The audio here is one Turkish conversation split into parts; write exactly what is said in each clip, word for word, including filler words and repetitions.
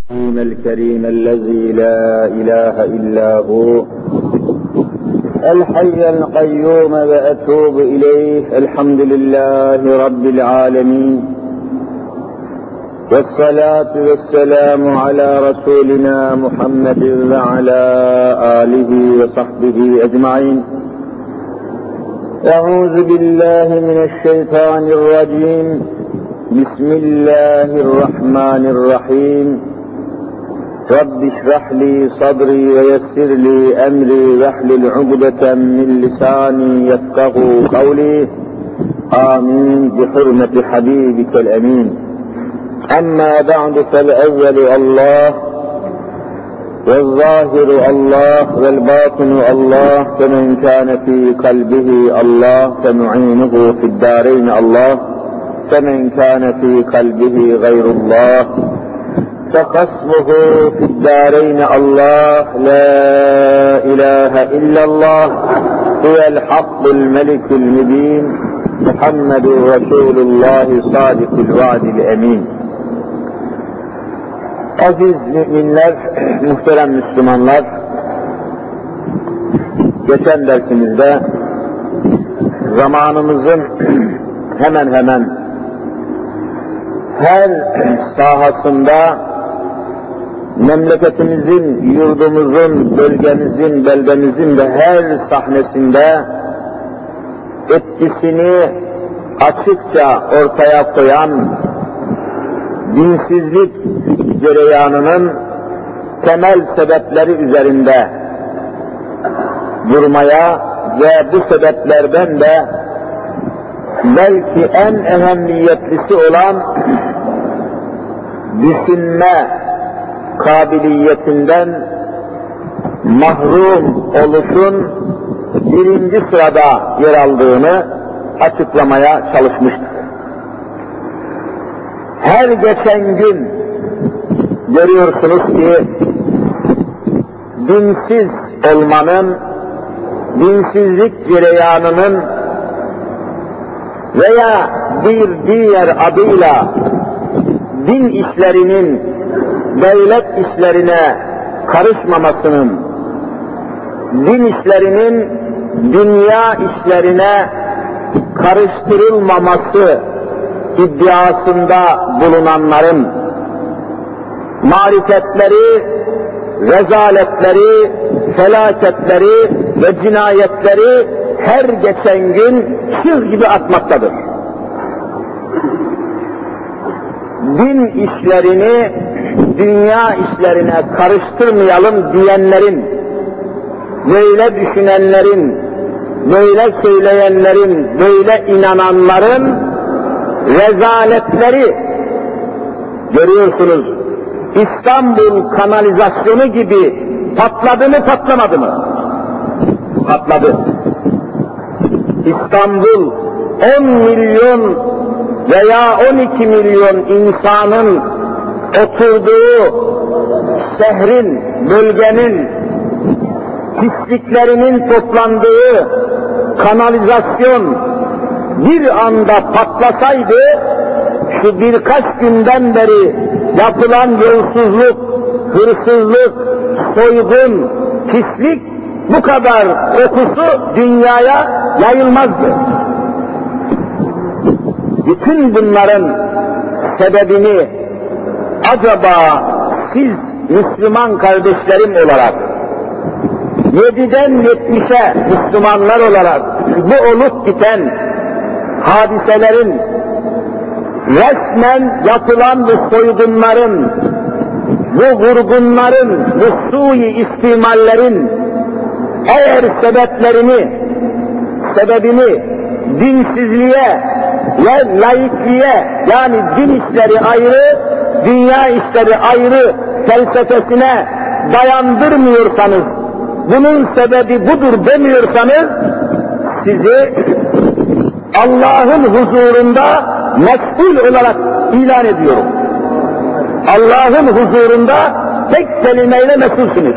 الكريم الذي لا إله إلا هو الحي القيوم وأتوب إليه. الحمد لله رب العالمين، والصلاة والسلام على رسولنا محمد وعلى آله وصحبه أجمعين. أعوذ بالله من الشيطان الرجيم. بسم الله الرحمن الرحيم. رب اشرح لي صدري ويسر لي أمري واحلل عقدة من لساني يفقهوا قولي. آمين بحرمة حبيبك الأمين. أما بعد، فالأول الله، والظاهر الله، والباطن الله، فمن كان في قلبه الله فمعينه في الدارين الله، فمن كان في قلبه غير الله فخصمه في الدارين الله. لا إله إلا الله هو الحق الملك المبين. محمد رسول الله صادق الوعد الأمين. Aziz müminler, muhterem Müslümanlar, geçen dersimizde zamanımızın hemen hemen her sahasında, memleketimizin, yurdumuzun, bölgemizin, beldemizin de her sahnesinde etkisini açıkça ortaya koyan dinsizlik cereyanının temel sebepleri üzerinde durmaya ve bu sebeplerden de belki en önemliyetlisi olan düşünme kabiliyetinden mahrum oluşun birinci sırada yer aldığını açıklamaya çalışmıştık. Her geçen gün görüyorsunuz ki dinsiz olmanın, dinsizlik cereyanının veya bir diğer adıyla din işlerinin devlet işlerine karışmamasının, din işlerinin dünya işlerine karıştırılmaması iddiasında bulunanların marifetleri, rezaletleri, felaketleri ve cinayetleri her geçen gün çığ gibi atmaktadır. Din işlerini dünya işlerine karıştırmayalım diyenlerin, böyle düşünenlerin, böyle söyleyenlerin, böyle inananların rezaletleri görüyorsunuz. İstanbul kanalizasyonu gibi patladı mı patlamadı mı? Patladı. İstanbul on milyon veya on iki milyon insanın oturduğu şehrin, bölgenin pisliklerinin toplandığı kanalizasyon bir anda patlasaydı, şu birkaç günden beri yapılan yolsuzluk, hırsızlık, soygun, pislik bu kadar kokusu dünyaya yayılmazdı. Bütün bunların sebebini acaba siz Müslüman kardeşlerim olarak, yediden yetmişe Müslümanlar olarak bu olup biten hadiselerin, resmen yapılan bu soygunların, bu vurgunların, bu sui istimallerin eğer sebeplerini, sebebini dinsizliğe ve laikliğe, yani din işleri ayrı, dünya işleri ayrı felsefesine dayandırmıyorsanız, bunun sebebi budur demiyorsanız, sizi Allah'ın huzurunda mesul olarak ilan ediyorum. Allah'ın huzurunda tek kelimeyle mesulsünüz.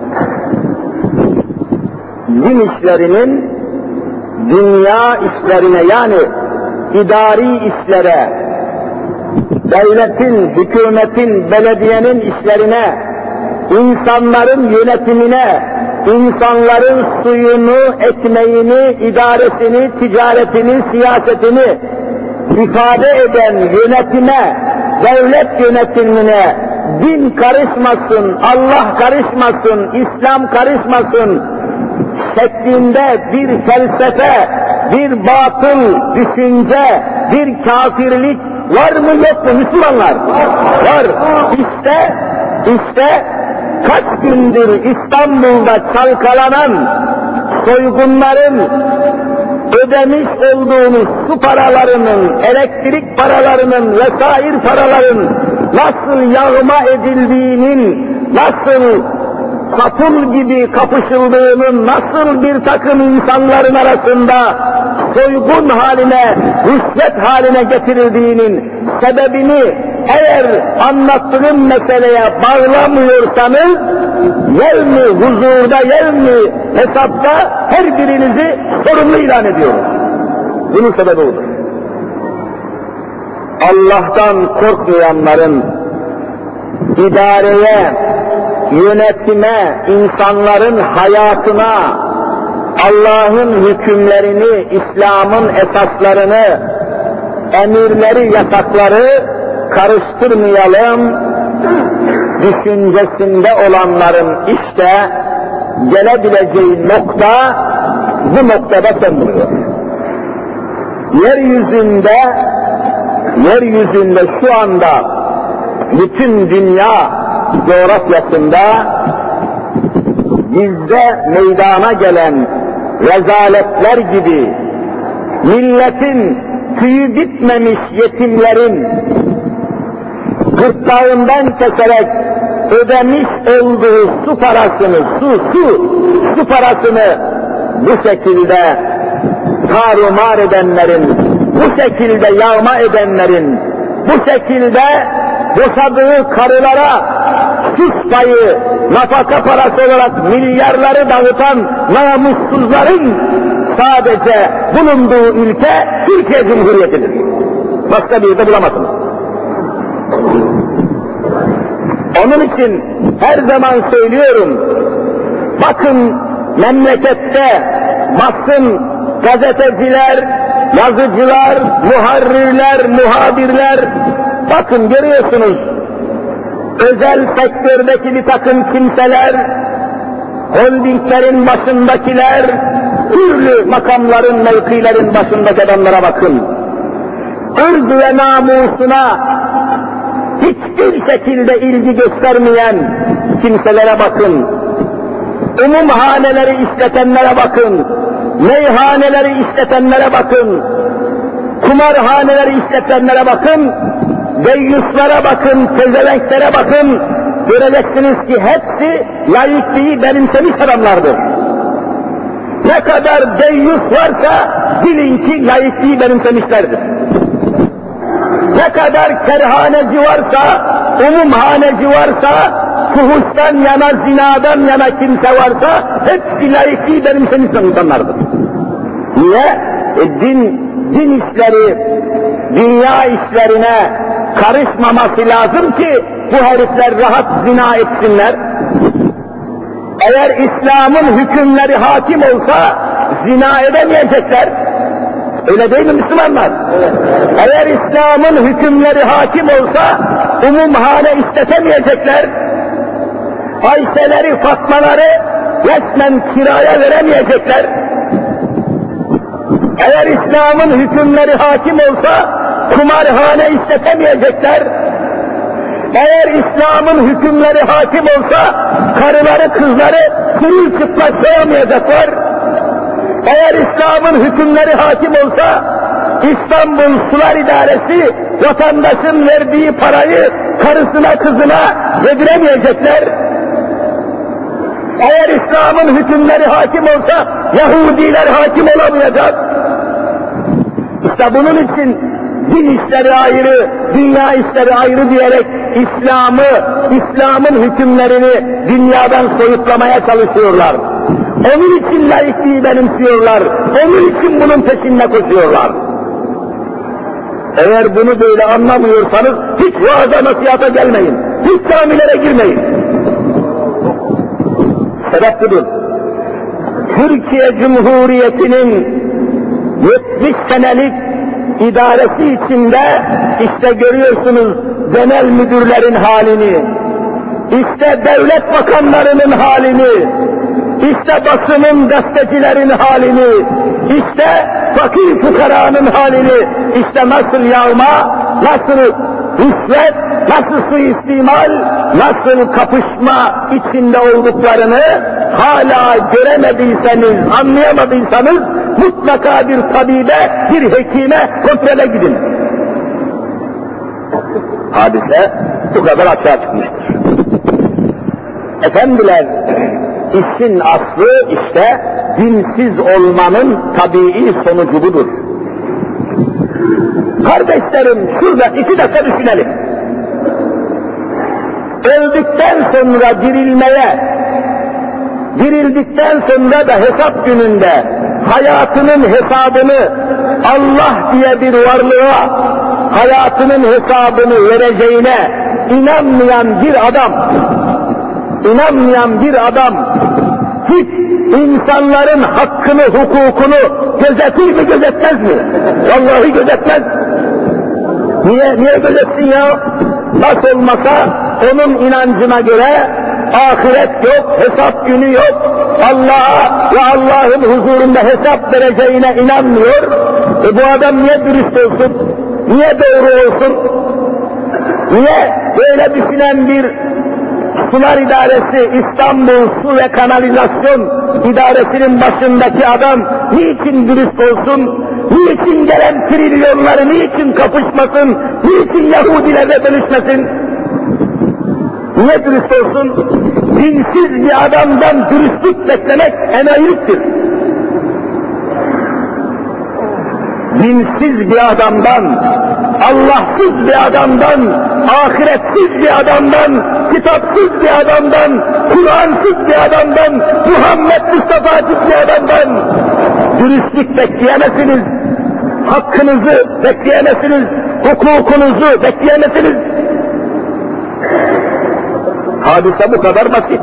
Din işlerinin dünya işlerine, yani idari işlere, devletin, hükümetin, belediyenin işlerine, insanların yönetimine, insanların suyunu, ekmeğini, idaresini, ticaretini, siyasetini ifade eden yönetime, devlet yönetimine din karışmasın, Allah karışmasın, İslam karışmasın şeklinde bir felsefe, bir batıl düşünce, bir kafirlik var mı yok mu Müslümanlar? Var. İşte, işte kaç gündür İstanbul'da çalkalanan soygunların ödemiş olduğunuz su paralarının, elektrik paralarının vesaire paraların nasıl yağma edildiğinin, nasıl sapul gibi kapışıldığının, nasıl bir takım insanların arasında soygun haline, rüşvet haline getirildiğinin sebebini eğer anlattığım meseleye bağlamıyorsanız, yevmi huzurda, yevmi hesapta her birinizi sorumlu ilan ediyorum. Bunun sebebi odur. Allah'tan korkmayanların idareye, yönetime, insanların hayatına, Allah'ın hükümlerini, İslam'ın esaslarını, emirleri, yasakları karıştırmayalım düşüncesinde olanların işte gelebileceği nokta bu noktada son buluyor. Yeryüzünde, yeryüzünde şu anda bütün dünya coğrafyasında bizde meydana gelen rezaletler gibi milletin tüyü bitmemiş yetimlerin gırtlağından keserek ödemiş olduğu su parasını, su, su, su parasını bu şekilde tarumar edenlerin, bu şekilde yağma edenlerin, bu şekilde boşadığı karılara sus payı, nafaka parası olarak milyarları dağıtan namussuzların sadece bulunduğu ülke Türkiye Cumhuriyeti'dir. Başka bir yerde bulamazsınız. Onun için her zaman söylüyorum, bakın memlekette basın, gazeteciler, yazıcılar, muharrirler, muhabirler, bakın görüyorsunuz, özel sektördeki bir takım kimseler, holdinglerin başındakiler, türlü makamların, mevkilerin başındaki adamlara bakın. Irz ve namusuna hiçbir şekilde ilgi göstermeyen kimselere bakın. Umumhaneleri işletenlere bakın. Meyhaneleri işletenlere bakın. Kumarhaneleri işletenlere bakın. Deyyuslara bakın, tezelenklere bakın. Göreceksiniz ki hepsi laikliği benimsemiş adamlardır. Ne kadar deyyus varsa bilin ki laikliği benimsemişlerdir. Ne kadar kerhaneci varsa, umumhaneci varsa, fuhuştan yana, zinadan yana kimse varsa, hepsi laikliği benimsemiş insanlardır. Niye? E, din, din işleri, dünya işlerine karışmaması lazım ki bu herifler rahat zina etsinler. Eğer İslam'ın hükümleri hakim olsa zina edemeyecekler. Öyle değil mi Müslümanlar? Evet. Eğer İslam'ın hükümleri hakim olsa umumhane istetemeyecekler. Ayşeleri, Fatmaları resmen kiraya veremeyecekler. Eğer İslam'ın hükümleri hakim olsa kumarhane istetemeyecekler. Eğer İslam'ın hükümleri hakim olsa karıları, kızları sırılçıplak soyamayacaklar. Eğer İslam'ın hükümleri hakim olsa İstanbul Sular İdaresi vatandaşın verdiği parayı karısına, kızına yediremeyecekler. Eğer İslam'ın hükümleri hakim olsa Yahudiler hakim olamayacak. İşte bunun için din işleri ayrı, dünya işleri ayrı diyerek İslam'ı, İslam'ın hükümlerini dünyadan soyutlamaya çalışıyorlar. Onun için laikliği benimsiyorlar, onun için bunun peşinde koşuyorlar. Eğer bunu böyle anlamıyorsanız hiç vaaza nasihata gelmeyin, hiç camilere girmeyin. Sebep budur. Türkiye Cumhuriyeti'nin yetmiş senelik idaresi içinde işte görüyorsunuz genel müdürlerin halini, işte devlet bakanlarının halini, işte basının, gazetecilerin halini, işte fakir fukaranın halini, işte nasıl yağma, nasıl rüşvet, nasıl suistimal, nasıl kapışma içinde olduklarını hala göremediyseniz, anlayamadıysanız mutlaka bir tabibe, bir hekime kontrole gidin. Hadise bu kadar açığa çıkmıştır. Efendiler, işin aslı işte dinsiz olmanın tabii sonucu budur. Kardeşlerim, şurada iki dakika düşünelim. Öldükten sonra dirilmeye, dirildikten sonra da hesap gününde hayatının hesabını Allah diye bir varlığa hayatının hesabını vereceğine inanmayan bir adam, inanmayan bir adam hiç insanların hakkını, hukukunu gözetir mi, gözetmez mi? Vallahi gözetmez. Niye, niye gözetsin ya? Nasıl olmasa onun inancına göre ahiret yok, hesap günü yok, Allah'a ve Allah'ın huzurunda hesap vereceğine inanmıyor. E bu adam niye dürüst olsun? Niye doğru olsun? Niye böyle düşünen bir Sular İdaresi, İstanbul Su ve Kanalizasyon İdaresi'nin başındaki adam niçin dürüst olsun? Niçin gelen trilyonları niçin kapışmasın? Niçin Yahudilerle bölüşmesin? Niye dürüst olsun? Dinsiz bir adamdan dürüstlük beklemek enayiliktir. Dinsiz bir adamdan, Allahsız bir adamdan, ahiretsiz bir adamdan, kitapsız bir adamdan, Kur'ansız bir adamdan, Muhammed Mustafa'sız bir adamdan dürüstlük bekleyemezsiniz, hakkınızı bekleyemezsiniz, hukukunuzu bekleyemezsiniz. Hadise bu kadar basit.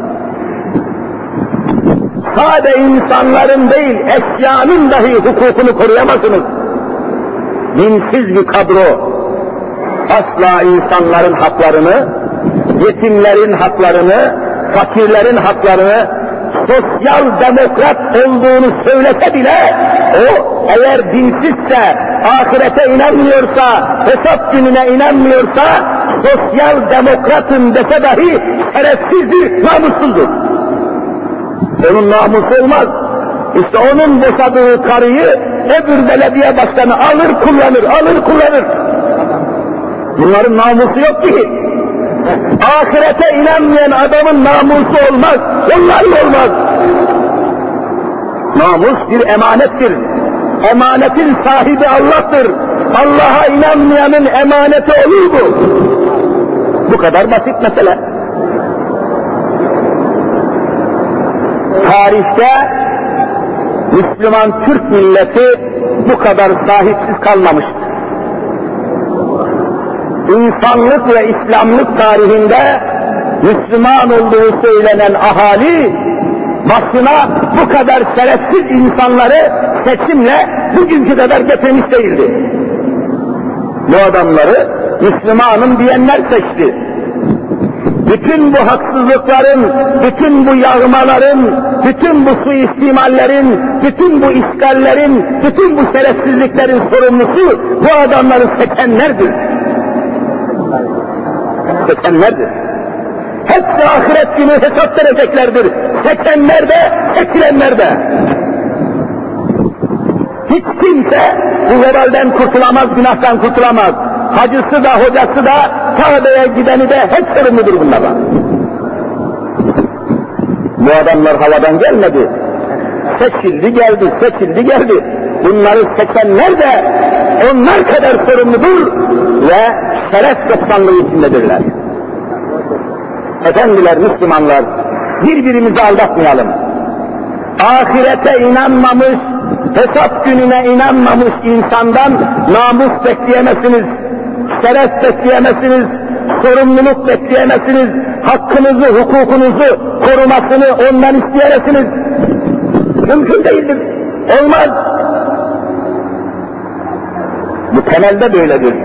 Sade insanların değil, eşyanın dahi hukukunu koruyamazsınız. Dinsiz bir kadro, asla insanların haklarını, yetimlerin haklarını, fakirlerin haklarını, sosyal demokrat olduğunu söylese bile, o eğer dinsizse, ahirete inanmıyorsa, hesap gününe inanmıyorsa, sosyal demokratım dese dahi şerefsizdir, namussuzdur. Onun namusu olmaz. İşte onun boşadığı karıyı öbür belediye başkanı alır kullanır, alır kullanır. Bunların namusu yok ki. Ahirete inanmayan adamın namusu olmaz, onların olmaz. Namus bir emanettir. Emanetin sahibi Allah'tır. Allah'a inanmayanın emaneti olur mu? Bu kadar basit mesele. Tarihte Müslüman Türk milleti bu kadar sahipsiz kalmamıştır. İnsanlık ve İslamlık tarihinde Müslüman olduğu söylenen ahali başına bu kadar şerefsiz insanları seçimle bugünkü kadar getirmiş değildi. Bu adamları Müslümanım diyenler seçti. Bütün bu haksızlıkların, bütün bu yağmaların, bütün bu suistimallerin, bütün bu işgallerin, bütün bu şerefsizliklerin sorumlusu bu adamları seçenlerdir. Seçenlerdir. Hepsi ahiret günü hesap vereceklerdir. Seçenler de, seçilenler de. Hiç kimse bu vebalden kurtulamaz, günahtan kurtulamaz. Hacısı da, hocası da, Kabe'ye gideni de hep sorumludur bunlardan. Bu adamlar havadan gelmedi. Seçildi geldi, seçildi geldi. Bunları seçenler de onlar kadar sorumludur ve şeref doksanlığı içindedirler. Efendiler, Müslümanlar, birbirimizi aldatmayalım. Ahirete inanmamış, hesap gününe inanmamış insandan namus bekleyemezsiniz, şeref bekleyemezsiniz, sorumluluk bekleyemezsiniz, hakkınızı, hukukunuzu korumasını ondan isteyemezsiniz. Mümkün değildir, olmaz. Bu temelde böyledir.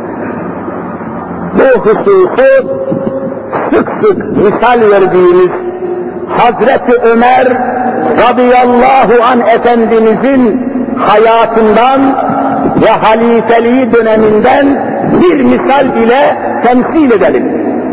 Bu hususu sık sık misal verdiğimiz Hazreti Ömer radıyallahu anh Efendimizin hayatından ve halifeliği döneminden bir misal ile temsil edelim.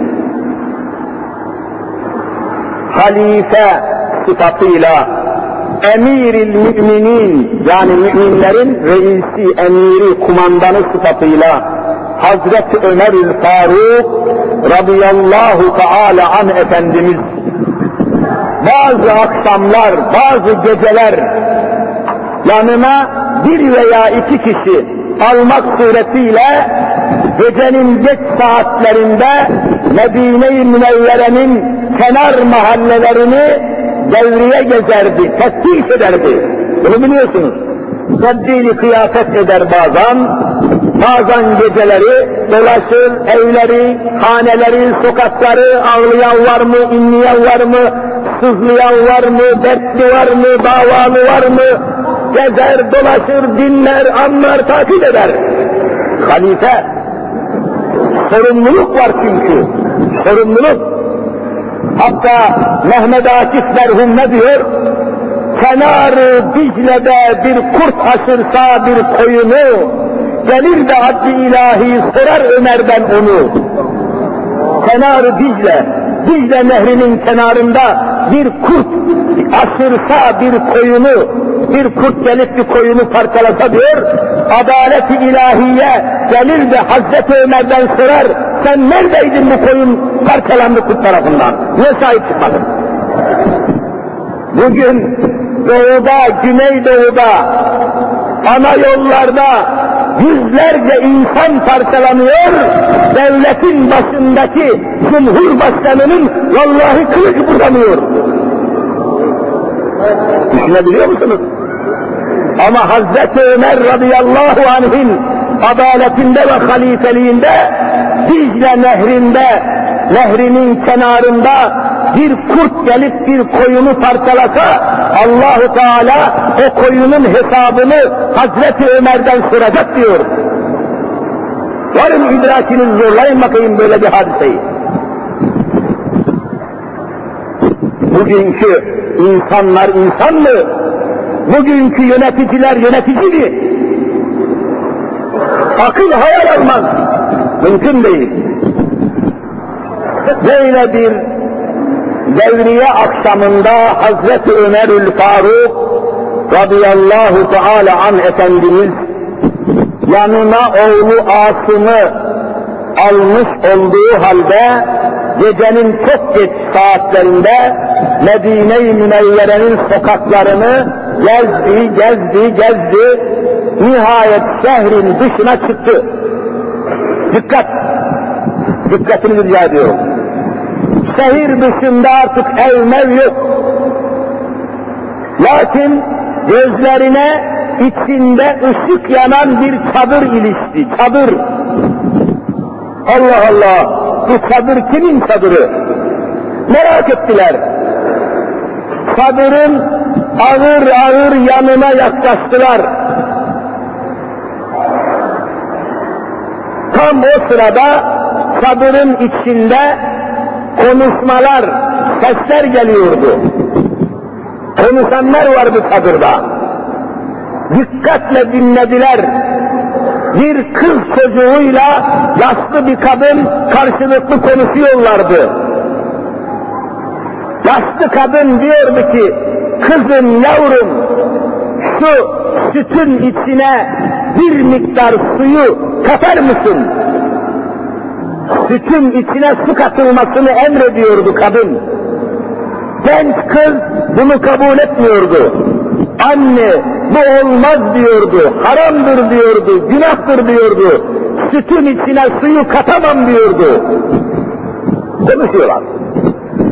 Halife sıfatıyla emir-i müminin, yani müminlerin reisi, emiri, kumandanı sıfatıyla Hazreti Ömer-ül Faruk radıyallahu teala anh Efendimiz bazı akşamlar, bazı geceler yanına bir veya iki kişi almak suretiyle gecenin geç saatlerinde Medine-i Münevvere'nin kenar mahallelerini devriye gezerdi, teftiş ederdi. Bunu biliyorsunuz. Tebdili kıyafet eder bazen, bazen geceleri dolaşır, evleri, haneleri, sokakları, ağlayan var mı, inleyen var mı, sızlayan var mı, dertli var mı, davalı var mı, gezer, dolaşır, dinler, anlar, takip eder. Halife, sorumluluk var çünkü, sorumluluk. Hatta Mehmet Akif merhum ne diyor? Kenar-ı Dicle'de bir kurt aşırsa bir koyunu, gelir de haddi ilahi sorar Ömer'den onu. Kenar-ı Dicle, Dicle nehrinin kenarında bir kurt aşırsa bir koyunu, bir kurt gelip bir koyunu parçalasa diyor, adalet-i ilahiye gelir de Hazreti Ömer'den sorar, sen neredeydin bu koyun parçalandı kurt tarafından, niye sahip çıkmadın? Bugün doğuda, güneydoğuda, ana yollarda yüzlerce insan parçalanıyor, devletin başındaki Cumhurbaşkanı'nın vallahi kılıç bulamıyor. Düşünebiliyor musunuz? Ama Hazreti Ömer radıyallahu anh'in adaletinde ve halifeliğinde Dicle nehrinde, nehrinin kenarında bir kurt gelip bir koyunu parçalasa, Allah-u Teala o koyunun hesabını Hazreti Ömer'den soracak diyor. Varın idrakinizi zorlayın bakayım böyle bir hadiseyi. Bugünkü insanlar insan mı? Bugünkü yöneticiler yönetici mi? Akıl hayal almaz. Mümkün değil. Böyle bir devriye akşamında Hazreti Ömerül Faruk radıyallahu teala anh Efendimiz yanına oğlu Asım'ı almış olduğu halde gecenin çok geç saatlerinde Medine-i Münevvere'nin sokaklarını gezdi, gezdi, gezdi, nihayet şehrin dışına çıktı. Dikkat! Dikkatini rica ediyorum. Şehir dışında artık ev mev yok. Lakin gözlerine içinde ışık yanan bir çadır ilişti, çadır. Allah Allah! Bu çadır kimin çadırı? Merak ettiler. Çadırın ağır ağır yanına yaklaştılar. Tam o sırada çadırın içinde konuşmalar, sesler geliyordu. Konuşanlar vardı çadırda. Dikkatle dinlediler. Bir kız çocuğuyla yaşlı bir kadın karşılıklı konuşuyorlardı. Yaşlı kadın diyordu ki, kızım yavrum, şu sütün içine bir miktar suyu katar mısın? Sütün içine su katılmasını emrediyordu kadın. Genç kız bunu kabul etmiyordu. Anne, bu olmaz diyordu, haramdır diyordu, günahtır diyordu. Sütün içine suyu katamam diyordu. Konuşuyorlar.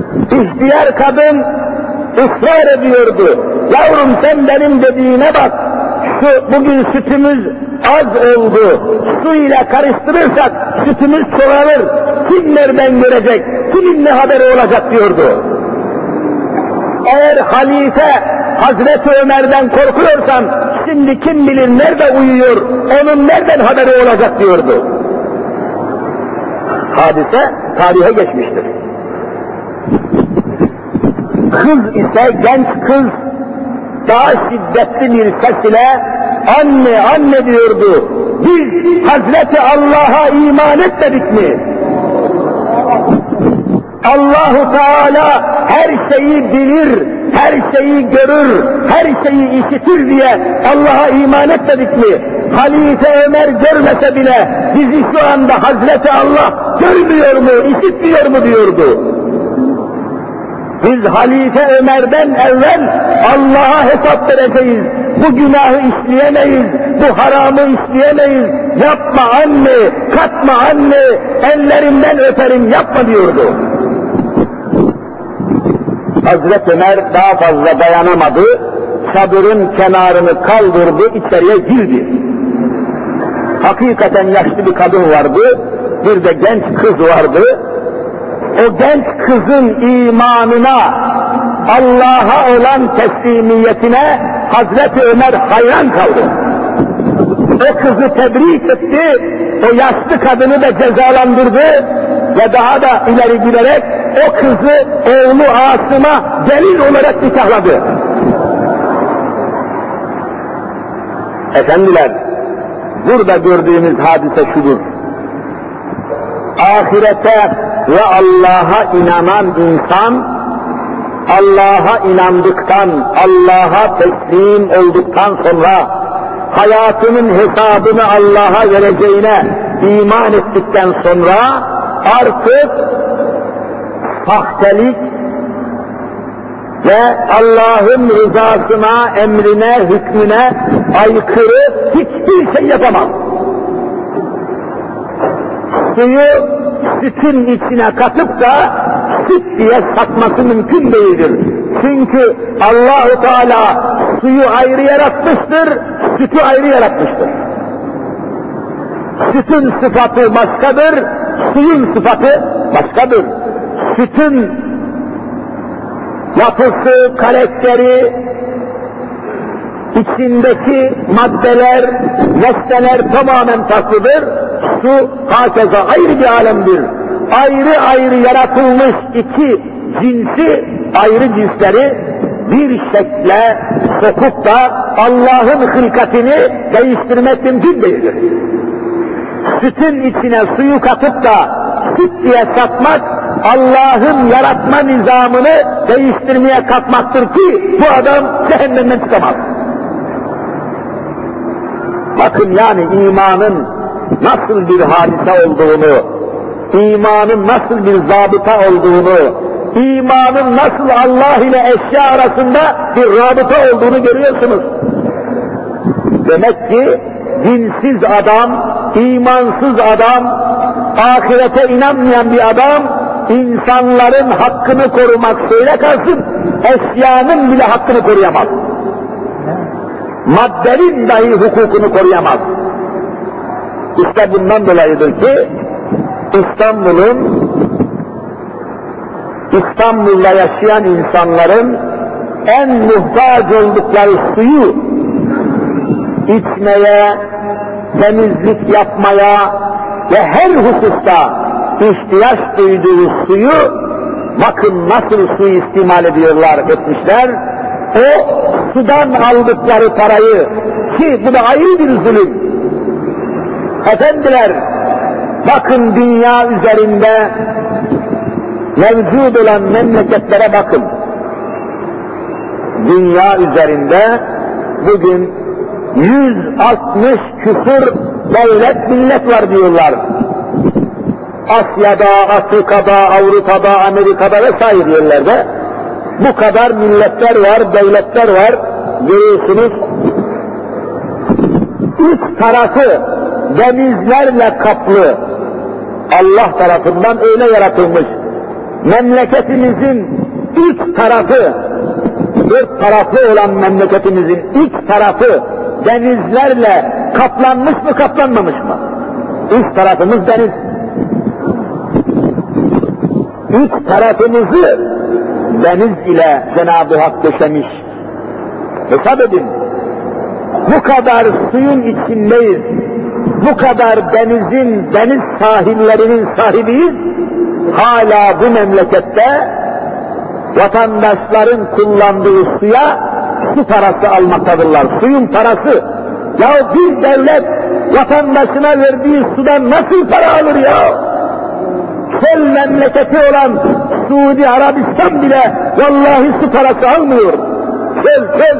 İhtiyar kadın ısrar ediyordu. Yavrum sen benim dediğine bak, Su, bugün sütümüz az oldu, su ile karıştırırsak sütümüz çoğalır, kim nereden görecek, kimin ne haberi olacak diyordu. Eğer halife Hazreti Ömer'den korkuyorsan, şimdi kim bilir nerede uyuyor, onun nereden haberi olacak diyordu. Hadise tarihe geçmiştir. Kız ise, genç kız, daha şiddetli bir ses ile anne anne diyordu. Biz Hazreti Allah'a iman etmedik mi? Allahu Teala her şeyi bilir, her şeyi görür, her şeyi işitir diye Allah'a iman etmedik mi? Halife Ömer görmese bile bizi şu anda Hazreti Allah görmüyor mu, işitmiyor mu diyordu. Biz Halife Ömer'den evvel Allah'a hesap vereceğiz. Bu günahı işleyemeyiz, bu haramı işleyemeyiz. Yapma anne, katma anne, ellerinden öperim, yapma diyordu. Hazreti Ömer daha fazla dayanamadı, çadırın kenarını kaldırdı, içeriye girdi. Hakikaten yaşlı bir kadın vardı, bir de genç kız vardı. O genç kızın imanına, Allah'a olan teslimiyetine Hazreti Ömer hayran kaldı. O kızı tebrik etti, o yaşlı kadını da cezalandırdı ve daha da ileri giderek o kızı oğlu Asım'a gelin olarak nikahladı. Efendiler, burada gördüğümüz hadise şudur. Ahirete ve Allah'a inanan insan, Allah'a inandıktan, Allah'a teslim olduktan sonra, hayatının hesabını Allah'a vereceğine iman ettikten sonra, artık sahtelik ve Allah'ın rızasına, emrine, hükmüne aykırı hiçbir şey yapamaz. Suyu sütün içine katıp da süt diye satması mümkün değildir. Çünkü Allah-u Teala suyu ayrı yaratmıştır, sütü ayrı yaratmıştır. Sütün sıfatı başkadır, suyun sıfatı başkadır. Sütün yapısı, karakteri, içindeki maddeler, nesneler tamamen farklıdır. Su hakeza ayrı bir alemdir. Ayrı ayrı yaratılmış iki cinsi, ayrı cinsleri bir şekle sokup da Allah'ın hılkatini değiştirmek mümkün değildir. Sütün içine suyu katıp da süt diye satmak, Allah'ın yaratma nizamını değiştirmeye kalkmaktır ki bu adam cehennemden çıkamaz. Bakın yani imanın nasıl bir hadise olduğunu, imanın nasıl bir zabıta olduğunu, imanın nasıl Allah ile eşya arasında bir rabıta olduğunu görüyorsunuz. Demek ki dinsiz adam, imansız adam, ahirete inanmayan bir adam, insanların hakkını korumak söyle kalsın, eşyanın bile hakkını koruyamaz. Maddenin dahi hukukunu koruyamaz. İşte bundan dolayıdır ki İstanbul'un, İstanbul'da yaşayan insanların en muhtaç oldukları suyu içmeye, temizlik yapmaya ve her hususta ihtiyaç duyduğu suyu, bakın nasıl suyu istimal ediyorlar, etmişler. O sudan aldıkları parayı, ki bu da ayrı bir zulüm. Efendiler, bakın dünya üzerinde mevcut olan memleketlere bakın. Dünya üzerinde bugün yüz altmış küsur devlet millet var diyorlar. Asya'da, Afrika'da, Avrupa'da, Amerika'da vesaire yerlerde bu kadar milletler var, devletler var. Görüyorsunuz, üç tarafı denizlerle kaplı, Allah tarafından öyle yaratılmış. Memleketimizin üç tarafı, dört taraflı olan memleketimizin üç tarafı denizlerle kaplanmış mı kaplanmamış mı? Üst tarafımız deniz. Üst tarafımızı deniz ile Cenab-ı Hak döşemiş. Hesap edin. Bu kadar suyun içindeyiz. Bu kadar denizin, deniz sahillerinin sahibiyiz. Hala bu memlekette vatandaşların kullandığı suya su parası almaktadırlar. Suyun parası. Ya bir devlet vatandaşına verdiği sudan nasıl para alır ya? Köl memleketi olan Suudi Arabistan bile vallahi su parası almıyor. Köl köl.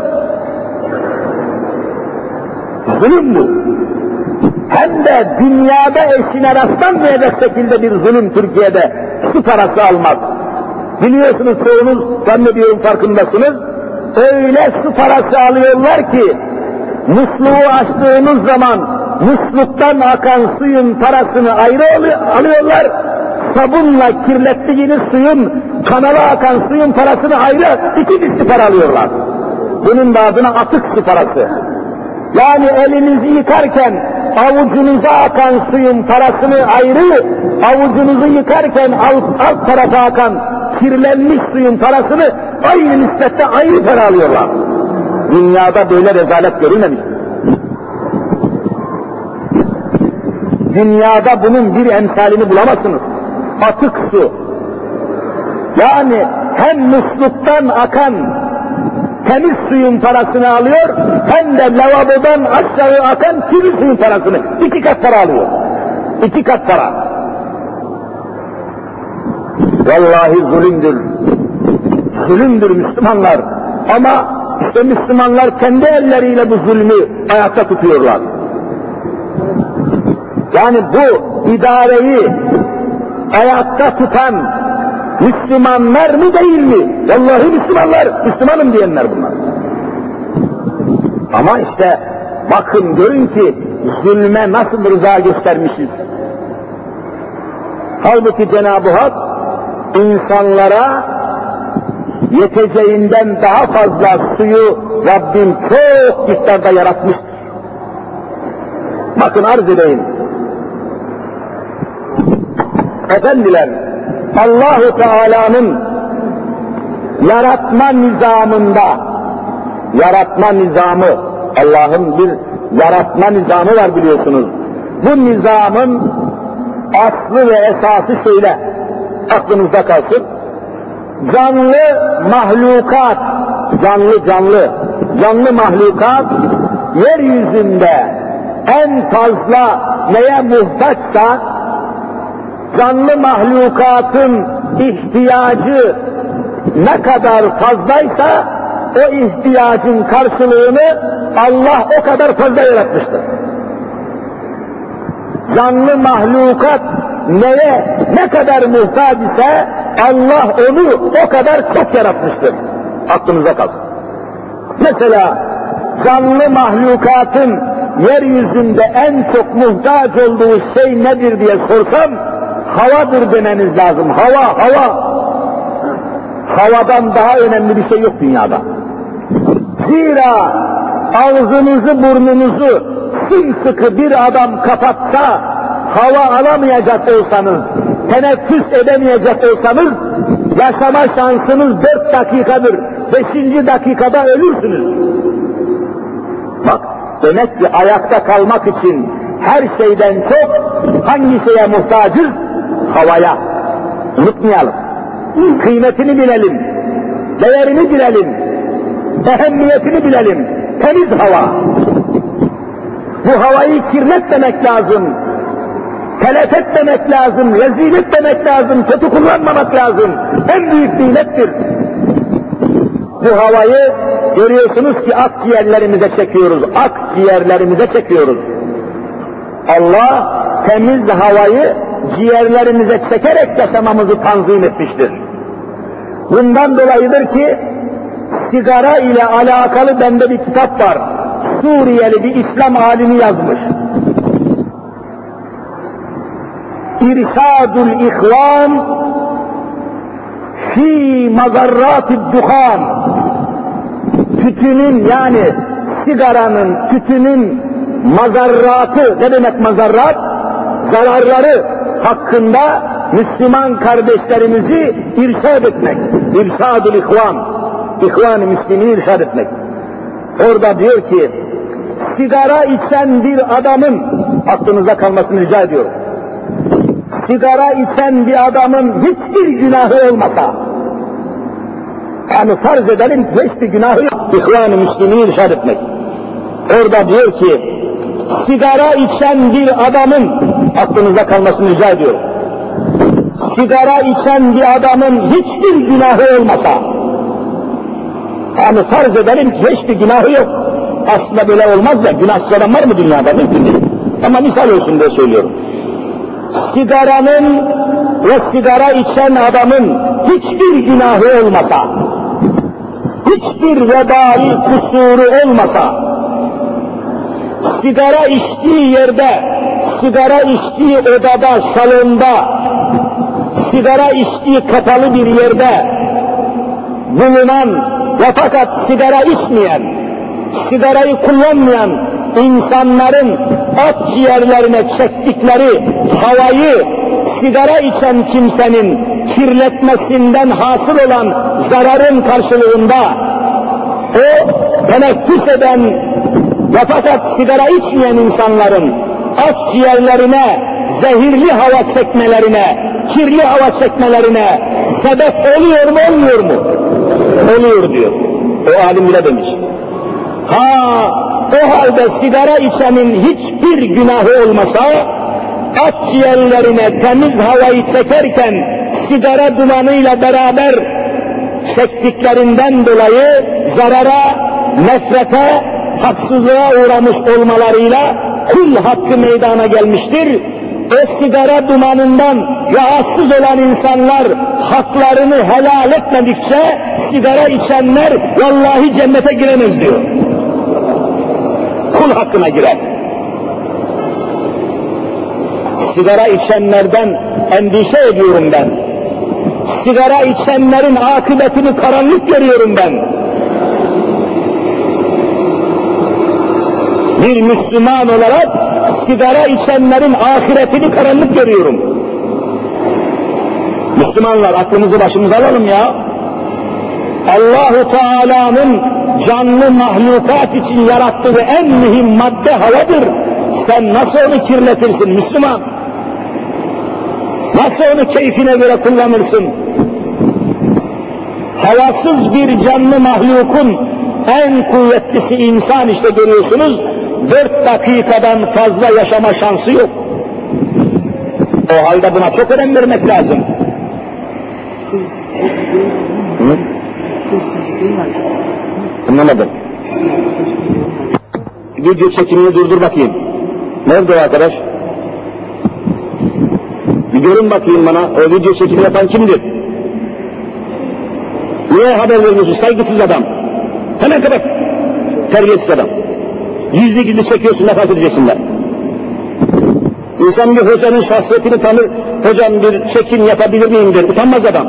Zulüm bu. Hem de dünyada eşine rastlanmayacak şekilde bir zulüm Türkiye'de su parası almak. Biliyorsunuz çoğunuz, zannediyorum farkındasınız, öyle su parası alıyorlar ki musluğu açtığınız zaman musluktan akan suyun parasını ayrı alıyorlar, sabunla kirlettiğiniz suyun, kanala akan suyun parasını ayrı iki misli para alıyorlar. Bunun da adına atık su parası. Yani elinizi yıkarken avucunuza akan suyun parasını ayrı, avucunuzu yıkarken alt, alt tarafa akan kirlenmiş suyun parasını aynı nispette ayrı para alıyorlar. Dünyada böyle rezalet görülmemiş. Dünyada bunun bir emsalini bulamazsınız. Atık su. Yani hem musluktan akan temiz suyun parasını alıyor, hem de lavabodan aşağı akan kirli suyun parasını. İki kat para alıyor. İki kat para. Vallahi zulümdür. Zulümdür Müslümanlar. Ama işte Müslümanlar kendi elleriyle bu zulmü ayakta tutuyorlar. Yani bu idareyi ayakta tutan Müslümanlar mı değil mi? Vallahi Müslümanlar, Müslümanım diyenler bunlar. Ama işte bakın görün ki zulme nasıl rıza göstermişiz. Halbuki Cenab-ı Hak insanlara yeteceğinden daha fazla suyu Rabbim çok miktarda yaratmıştır. Bakın arz edeyim. Efendiler, Allah-u Teala'nın yaratma nizamında, yaratma nizamı, Allah'ın bir yaratma nizamı var biliyorsunuz. Bu nizamın aslı ve esası şöyle, aklınızda kalsın. Canlı mahlukat, canlı canlı, canlı mahlukat, yeryüzünde en fazla neye muhtaçsa, canlı mahlukatın ihtiyacı ne kadar fazlaysa, o ihtiyacın karşılığını Allah o kadar fazla yaratmıştır. Canlı mahlukat neye ne kadar muhtaç ise, Allah onu o kadar çok yaratmıştır. Aklınıza kalsın. Mesela canlı mahlukatın yeryüzünde en çok muhtaç olduğu şey nedir diye sorsam, havadır demeniz lazım. Hava, hava. Havadan daha önemli bir şey yok dünyada. Zira ağzınızı, burnunuzu sımsıkı bir adam kapatsa, hava alamayacak olsanız, teneffüs edemeyecek olsanız, yaşama şansınız dört dakikadır. Beşinci dakikada ölürsünüz. Bak, demek ki ayakta kalmak için her şeyden çok hangi şeye muhtacız? Havaya. Unutmayalım. Kıymetini bilelim. Değerini bilelim. Ehemmiyetini bilelim. Temiz hava. Bu havayı kirletmemek lazım. Telef etmemek lazım. Rezil etmemek lazım. Kötü kullanmamak lazım. En büyük nimettir. Bu havayı görüyorsunuz ki akciğerlerimize çekiyoruz. Akciğerlerimize çekiyoruz. Allah temiz havayı ciğerlerimize çekerek yaşamamızı tanzim etmiştir. Bundan dolayıdır ki sigara ile alakalı bende bir kitap var. Suriyeli bir İslam alimi yazmış. İrşadul İhvan fi mazarratid duhan. Tütünün yani sigaranın, tütünün mazarratı, ne demek mazarrat? Zararları hakkında Müslüman kardeşlerimizi irşad etmek. İrşad-ül ihvan. İhvan-ı Müslümin'i irşad etmek. Orada diyor ki, sigara içen bir adamın, aklınıza kalmasını rica ediyorum. Sigara içen bir adamın hiçbir günahı olmasa, yani farz edelim ki hiçbir günahı yok. İhvan-ı Müslümin'i irşad etmek. Orada diyor ki, sigara içen bir adamın, aklınıza kalmasını rica ediyorum. Sigara içen bir adamın hiçbir günahı olmasa, yani farz edelim ki hiçbir günahı yok. Aslında böyle olmaz ya, günahsız adam var mı dünyada? Mümkün değil. Ama misal olsun diye söylüyorum. Sigaranın ve sigara içen adamın hiçbir günahı olmasa, hiçbir vebali, kusuru olmasa, sigara içtiği yerde, sigara içtiği odada, salonda, sigara içtiği kapalı bir yerde bulunan ve fakat sigara içmeyen, sigarayı kullanmayan insanların akciğerlerine çektikleri havayı sigara içen kimsenin kirletmesinden hasıl olan zararın karşılığında o teneffüs eden ve fakat sigara içmeyen insanların akciğerlerine zehirli hava çekmelerine, kirli hava çekmelerine sebep oluyor mu, olmuyor mu? Oluyor diyor. O alim bile demiş. Ha, o halde sigara içenin hiçbir günahı olmasa, akciğerlerine temiz havayı çekerken sigara dumanıyla beraber çektiklerinden dolayı zarara, nefrete, haksızlığa uğramış olmalarıyla kul hakkı meydana gelmiştir. O sigara dumanından rahatsız olan insanlar haklarını helal etmedikçe sigara içenler vallahi cennete giremez diyor. Kul hakkına girer. Sigara içenlerden endişe ediyorum ben. Sigara içenlerin akıbetini karanlık görüyorum ben. Bir Müslüman olarak sigara içenlerin ahiretini karanlık görüyorum. Müslümanlar aklımızı başımıza alalım ya. Allah-u Teala'nın canlı mahlukat için yarattığı en mühim madde havadır. Sen nasıl onu kirletirsin Müslüman? Nasıl onu keyfine göre kullanırsın? Havasız bir canlı mahlukun en kuvvetlisi insan, işte görüyorsunuz, dört dakikadan fazla yaşama şansı yok. O halde buna çok önem vermek lazım. Hı? Anlamadım. Video çekimini durdur bakayım. Nerede o arkadaş? Bir görün bakayım bana, o video çekimi yapan kimdir? Niye haber vermiyorsun? Saygısız adam. Hemen kapat. Terbiyesiz adam. Gizli gizli çekiyorsun, ne fark edeceksinler? İnsan bir hocanın şahsiyetini tanır, hocam bir çekim yapabilir miyim der, utanmaz adam.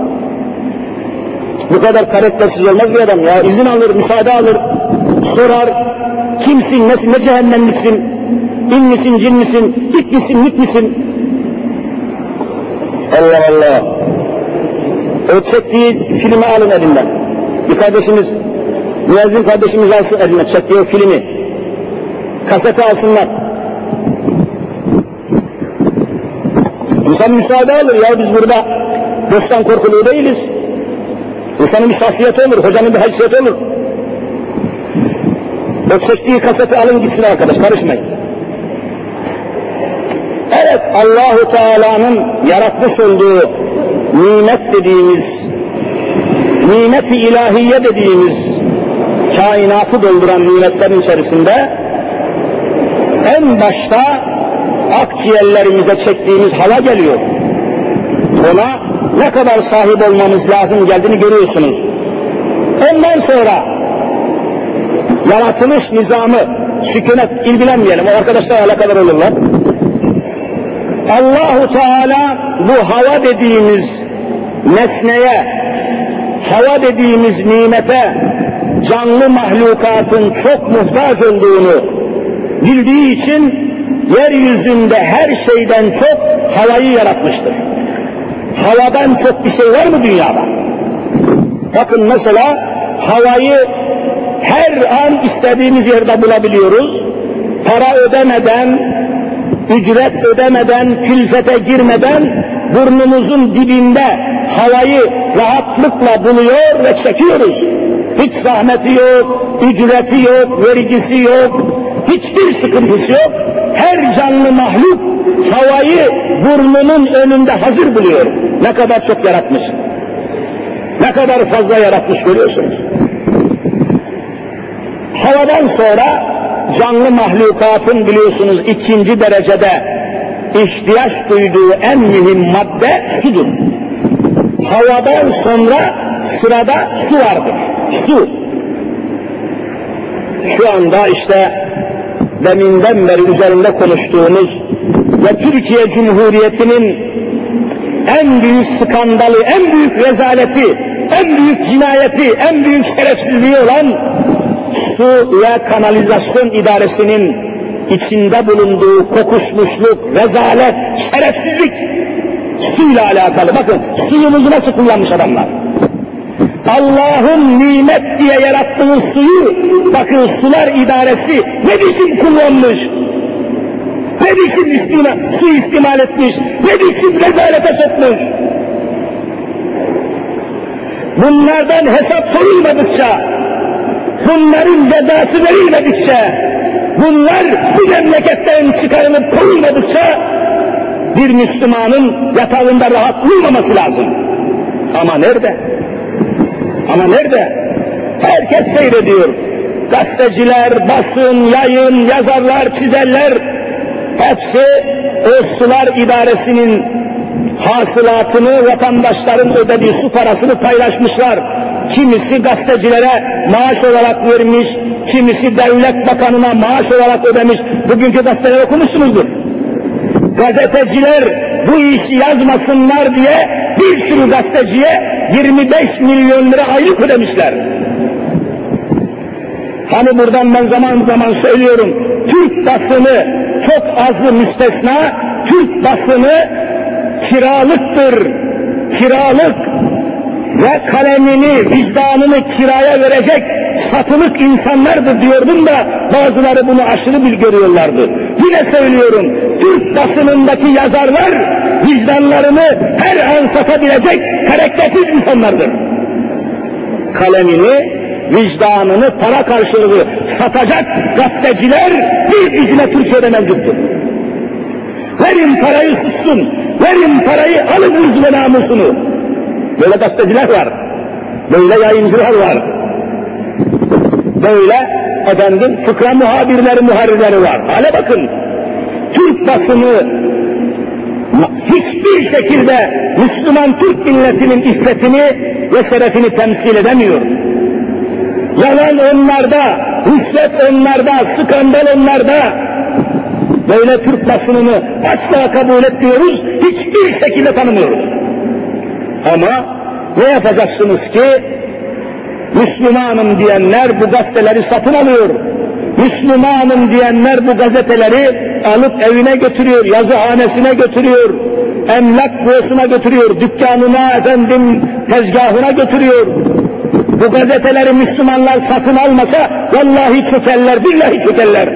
Bu kadar karaktersiz olmaz bir adam ya, izin alır, müsaade alır, sorar, kimsin, nesin, ne cehennemliksin, in misin, cin misin, git misin, git misin? Allah Allah! O çektiği filmi alın elinden. Bir kardeşimiz, müezzin kardeşimiz alsın eline, çektiği o filmi. Kaseti alsınlar. İnsan müsaade alır ya, biz burada dosttan korkuluğu değiliz. İnsanın bir şahsiyeti olur, hocanın bir haysiyeti olur. O çektiği kaseti alın gitsin arkadaş, karışmayın. Evet, Allah-u Teala'nın yaratmış olduğu nimet dediğimiz, nimet-i ilahiye dediğimiz kainatı dolduran nimetlerin içerisinde en başta akciğerlerimize çektiğimiz hava geliyor. Ona ne kadar sahip olmamız lazım geldiğini görüyorsunuz. Ondan sonra yaratılış nizamı, sükunet, ilgilenmeyelim, o arkadaşlar alakadar olurlar. Allah-u Teala bu hava dediğimiz nesneye, hava dediğimiz nimete canlı mahlukatın çok muhtaç olduğunu bildiği için yeryüzünde her şeyden çok havayı yaratmıştır. Havadan çok bir şey var mı dünyada? Bakın mesela havayı her an istediğimiz yerde bulabiliyoruz. Para ödemeden, ücret ödemeden, külfete girmeden burnumuzun dibinde havayı rahatlıkla buluyor ve çekiyoruz. Hiç zahmeti yok, ücreti yok, vergisi yok, hiçbir sıkıntısı yok. Her canlı mahluk havayı burnunun önünde hazır buluyor. Ne kadar çok yaratmış. Ne kadar fazla yaratmış görüyorsunuz. Havadan sonra canlı mahlukatın biliyorsunuz ikinci derecede ihtiyaç duyduğu en mühim madde sudur. Havadan sonra sırada su vardır. Su. Şu anda işte deminden beri üzerinde konuştuğumuz ve Türkiye Cumhuriyeti'nin en büyük skandalı, en büyük rezaleti, en büyük cinayeti, en büyük şerefsizliği olan Su ve Kanalizasyon İdaresi'nin içinde bulunduğu kokuşmuşluk, rezalet, şerefsizlik suyla alakalı. Bakın suyumuzu nasıl kullanmış adamlar. Allah'ın nimet diye yarattığı suyu, bakın Sular İdaresi ne biçim kullanmış, ne biçim istima, su istimal etmiş, ne biçim rezalete sokmuş. Bunlardan hesap sorulmadıkça, bunların cezası verilmedikçe, bunlar bu memleketten çıkarılıp kovulmadıkça bir Müslümanın yatağında rahat uyumaması lazım. Ama nerede? Ama nerede? Herkes seyrediyor. Gazeteciler, basın, yayın, yazarlar, çizerler hepsi o Sular İdaresi'nin hasılatını, vatandaşların ödediği su parasını paylaşmışlar. Kimisi gazetecilere maaş olarak vermiş, kimisi devlet bakanına maaş olarak ödemiş. Bugünkü gazeteleri okumuşsunuzdur. Gazeteciler bu işi yazmasınlar diye bir sürü gazeteciye yirmi beş milyon lira aylık ödemişler. Hani buradan ben zaman zaman söylüyorum, Türk basını çok azı müstesna, Türk basını kiralıktır, kiralık ve kalemini, vicdanını kiraya verecek satılık insanlardır diyordum da bazıları bunu aşırı bil görüyorlardı. Yine söylüyorum, Türk basınındaki yazarlar vicdanlarını her an satabilecek karaktersiz insanlardır. Kalemini, vicdanını para karşılığı satacak gazeteciler bir düzine Türkiye'de mevcuttur. Verin parayı sussun, verin parayı alın hız ve namusunu. Böyle gazeteciler var, böyle yayıncılar var, böyle efendim fıkra muhabirleri, muharrirleri var. Hale bakın, Türk basını hiçbir şekilde Müslüman Türk milletinin iffetini ve şerefini temsil edemiyor. Yalan onlarda, rüşvet onlarda, skandal onlarda. Böyle Türk basınını asla kabul etmiyoruz, hiçbir şekilde tanımıyoruz. Ama ne yapacaksınız ki? Müslümanım diyenler bu gazeteleri satın alıyor. Müslümanım diyenler bu gazeteleri alıp evine götürüyor, yazıhanesine götürüyor, emlak büyosuna götürüyor, dükkanına, efendim, tezgahına götürüyor. Bu gazeteleri Müslümanlar satın almasa vallahi çökerler, billahi çökerler.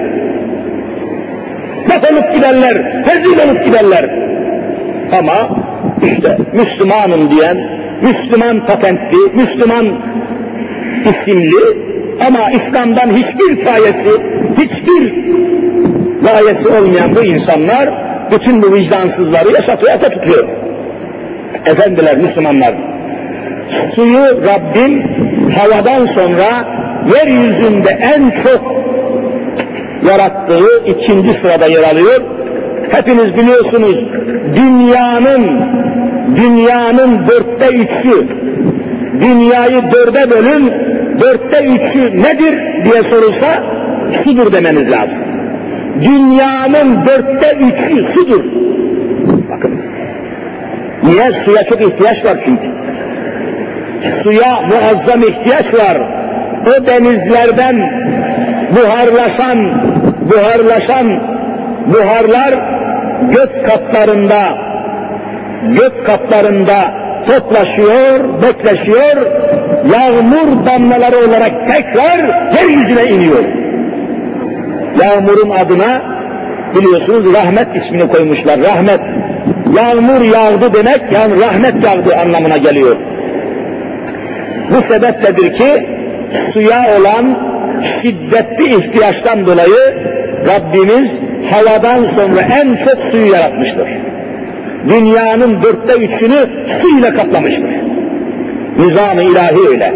Defolup giderler, rezil olup giderler. Ama işte Müslümanım diyen, Müslüman patentli, Müslüman isimli ama İslam'dan hiçbir gayesi, hiçbir gayesi olmayan bu insanlar bütün bu vicdansızları yaşatıyor, ata tutuyor. Efendiler, Müslümanlar, suyu Rabbim havadan sonra yeryüzünde en çok yarattığı ikinci sırada yer alıyor. Hepiniz biliyorsunuz, dünyanın dünyanın dörtte üçü, dünyayı dörde bölün, dörtte üçü nedir diye sorulsa sudur demeniz lazım. Dünyanın dörtte üçü sudur. Bakınız. Niye? Suya çok ihtiyaç var çünkü. Suya muazzam ihtiyaç var. o denizlerden buharlaşan, buharlaşan buharlar gök katlarında, gök katlarında toplaşıyor, bekleşiyor, yağmur damlaları olarak tekrar yeryüzüne iniyor. Yağmurun adına biliyorsunuz rahmet ismini koymuşlar, rahmet. Yağmur yağdı demek, yani rahmet yağdı anlamına geliyor. Bu sebepledir ki suya olan şiddetli ihtiyaçtan dolayı Rabbimiz havadan sonra en çok suyu yaratmıştır. Dünyanın dörtte üçünü su ile kaplamıştır. Nizam-ı ilahi öyle.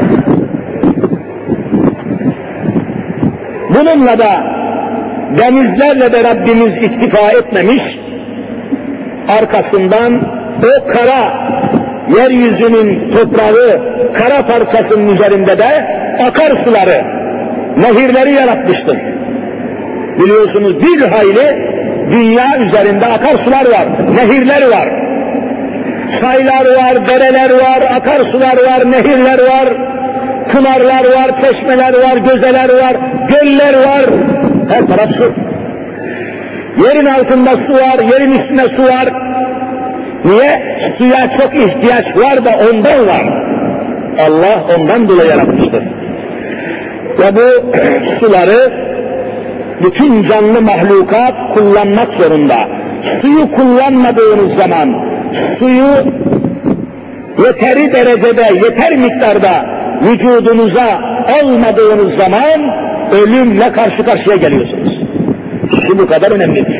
Bununla da denizlerle de Rabbimiz iktifa etmemiş, arkasından o kara, yeryüzünün toprağı, kara parçasının üzerinde de akarsuları, nehirleri yaratmıştır. Biliyorsunuz bir hayli dünya üzerinde akarsular var, nehirler var. Çaylar var, dereler var, akarsular var, nehirler var, pınarlar var, çeşmeler var, gözeler var, göller var. Her taraf su. Yerin altında su var, yerin üstünde su var. Niye? Suya çok ihtiyaç var da ondan var. Allah ondan dolayı yaratmıştır. Ve bu suları bütün canlı mahlukat kullanmak zorunda. Suyu kullanmadığınız zaman, suyu yeteri derecede, yeter miktarda vücudunuza almadığınız zaman ölümle karşı karşıya geliyorsunuz. Su bu kadar önemlidir.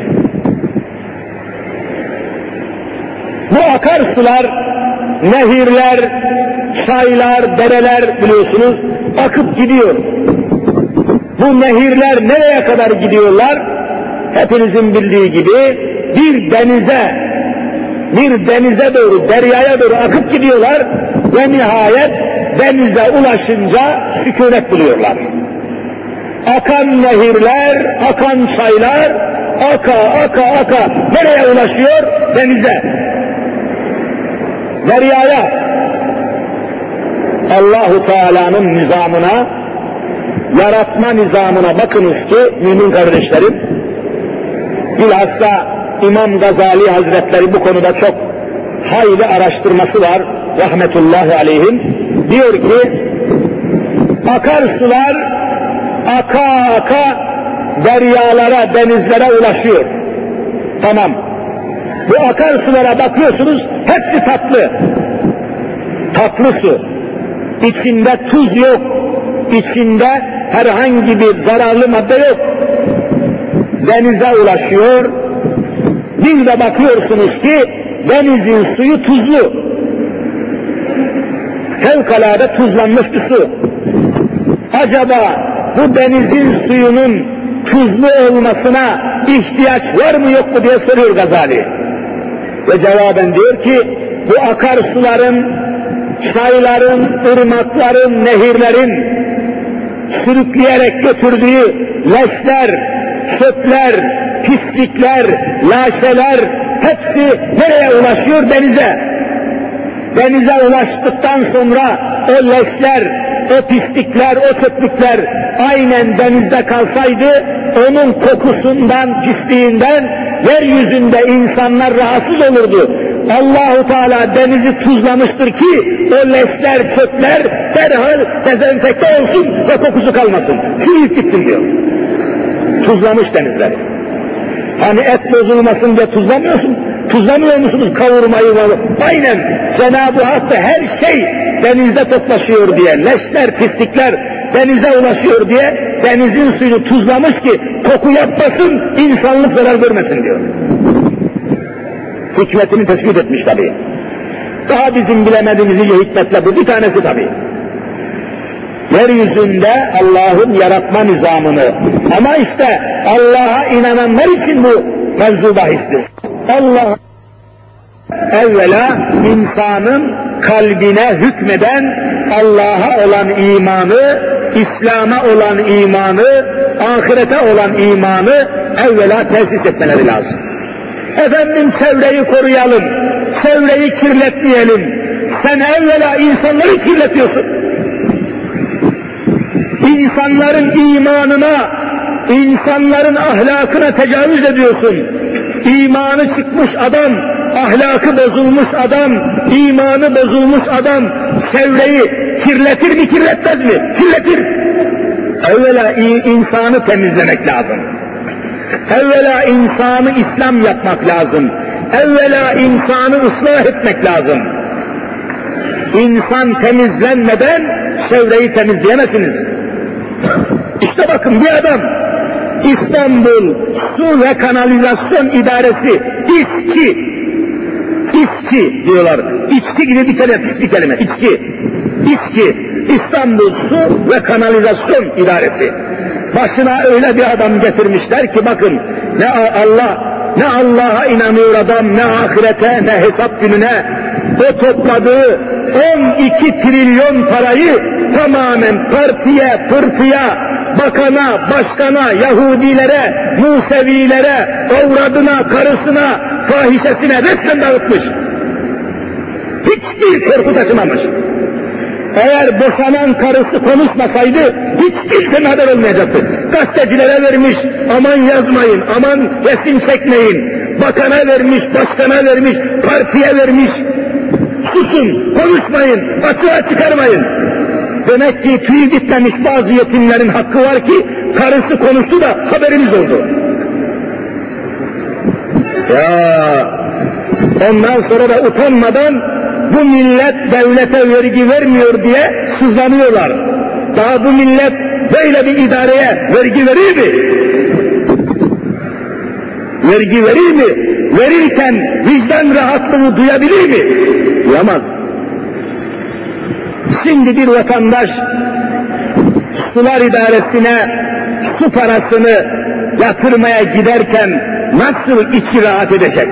Bu akarsular, nehirler, çaylar, dereler biliyorsunuz akıp gidiyor. Bu nehirler nereye kadar gidiyorlar? Hepinizin bildiği gibi bir denize, bir denize doğru, deryaya doğru akıp gidiyorlar ve nihayet denize ulaşınca sükunet buluyorlar. Akan nehirler, akan çaylar, aka aka aka nereye ulaşıyor? Denize, deryaya. Allahu Teala'nın nizamına, yaratma nizamına bakınız ki mümin kardeşlerim, bilhassa İmam Gazali Hazretleri bu konuda çok hayli araştırması var, rahmetullahi aleyhim. Diyor ki, akarsular aka aka deryalara, denizlere ulaşıyor. Tamam. Bu akarsulara bakıyorsunuz, hepsi tatlı. Tatlı su. İçinde tuz yok. İçinde herhangi bir zararlı madde yok. Denize ulaşıyor. Bir de bakıyorsunuz ki denizin suyu tuzlu. Fevkalade tuzlanmış bir su. Acaba bu denizin suyunun tuzlu olmasına ihtiyaç var mı yok mu diye soruyor Gazali. Ve cevaben diyor ki bu akarsuların, çayların, ırmakların, nehirlerin sürükleyerek götürdüğü leşler, çöpler, pislikler, laşeler hepsi nereye ulaşıyor? Denize. Denize ulaştıktan sonra o leşler, o pislikler, o çöplükler aynen denizde kalsaydı onun kokusundan, pisliğinden yeryüzünde insanlar rahatsız olurdu. Allahu Teala denizi tuzlamıştır ki o leşler, çöpler derhal dezenfekte olsun ve kokusu kalmasın. Çürüyüp gitsin diyor. Tuzlamış denizleri. Hani et bozulmasın diye tuzlamıyorsun. Tuzlamıyor musunuz kavurmayı? Aynen Cenab-ı Hak da her şey denizde toplaşıyor diye, leşler, pislikler denize ulaşıyor diye denizin suyunu tuzlamış ki koku yapmasın, insanlık zarar görmesin diyor. Hikmetini tespit etmiş tabii. Daha bizim bilemediğimiz iyi hikmetler bu bir tanesi tabii. Yeryüzünde Allah'ın yaratma nizamını, ama işte Allah'a inananlar için bu mevzu bahistir. Allah evvela insanın kalbine hükmeden Allah'a olan imanı, İslam'a olan imanı, ahirete olan imanı evvela tesis etmeleri lazım. Efendim çevreyi koruyalım, çevreyi kirletmeyelim. Sen evvela insanları kirletiyorsun. İnsanların imanına, insanların ahlakına tecavüz ediyorsun. İmanı çıkmış adam, ahlakı bozulmuş adam, imanı bozulmuş adam çevreyi kirletir mi kirletmez mi? Kirletir. Evvela insanı temizlemek lazım. Evvela insanı İslam yapmak lazım. Evvela insanı ıslah etmek lazım. İnsan temizlenmeden çevreyi temizleyemezsiniz. İşte bakın bir adam İstanbul Su ve Kanalizasyon İdaresi İSKİ, İSKİ diyorlar. İçki gibi bir kelime, pis bir kelime. İçki, İSKİ, İstanbul Su ve Kanalizasyon İdaresi. Başına öyle bir adam getirmişler ki bakın ne Allah, ne Allah'a inanıyor adam, ne ahirete, ne hesap gününe. O topladığı on iki trilyon parayı tamamen partiye, pırtıya, bakana, başkana, Yahudilere, Musevilere, avradına, karısına, fahişesine resmen dağıtmış. Hiçbir korku taşımamış. Eğer boşanan karısı konuşmasaydı hiç kimsenin haber olmayacaktı. Gazetecilere vermiş, aman yazmayın, aman resim çekmeyin. Bakana vermiş, başkana vermiş, partiye vermiş. Susun, konuşmayın, açığa çıkarmayın. Demek ki tüyü bitmemiş bazı yetimlerin hakkı var ki karısı konuştu da haberimiz oldu. Ya ondan sonra da utanmadan bu millet devlete vergi vermiyor diye sızlanıyorlar. Daha bu millet böyle bir idareye vergi verir mi? Vergi verir mi? Verirken vicdan rahatlığı duyabilir mi? Duyamaz. Şimdi bir vatandaş sular idaresine su parasını yatırmaya giderken nasıl içi rahat edecek?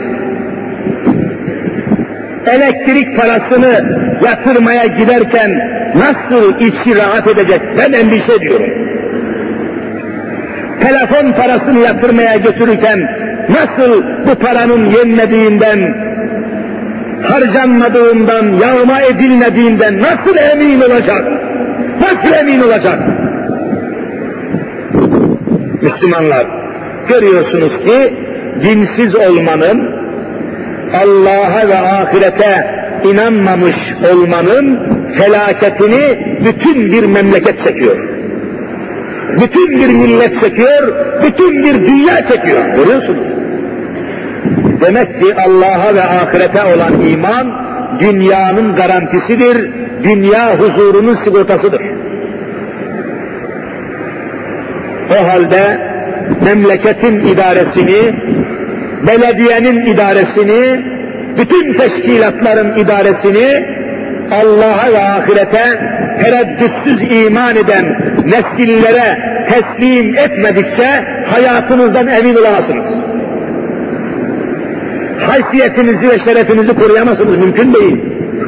Elektrik parasını yatırmaya giderken nasıl içi rahat edecek? Ben endişe ediyorum. Telefon parasını yatırmaya götürürken nasıl bu paranın yenmediğinden, harcanmadığından, yağma edilmediğinden nasıl emin olacak? Nasıl emin olacak? Müslümanlar, görüyorsunuz ki dinsiz olmanın, Allah'a ve ahirete inanmamış olmanın felaketini bütün bir memleket çekiyor. Bütün bir millet çekiyor, bütün bir dünya çekiyor. Görüyorsunuz. Demek ki Allah'a ve ahirete olan iman dünyanın garantisidir, dünya huzurunun sigortasıdır. O halde memleketin idaresini, belediyenin idaresini, bütün teşkilatların idaresini Allah'a ve ahirete tereddütsüz iman eden nesillere teslim etmedikçe hayatınızdan emin olamazsınız. Haysiyetinizi ve şerefinizi koruyamazsınız, mümkün değil.